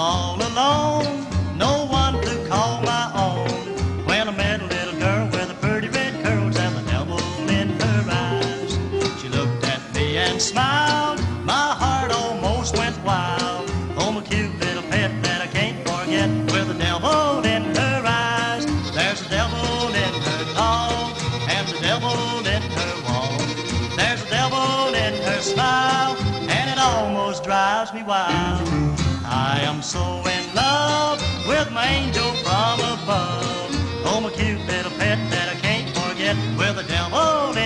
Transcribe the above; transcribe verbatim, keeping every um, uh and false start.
all alone, no one to call my own, when I met a little girl with a pretty red curls and the devil in her eyes. She looked at me and smiled, my heart almost went wild. Oh, my cute little pet that I can't forget, with the devil in her eyes. There's a devil in her talk, and the devil in her walk. There's a devil in her smile, and it almost drives me wild. I am so in love with my angel from above. Oh, my cute little pet that I can't forget, with the devil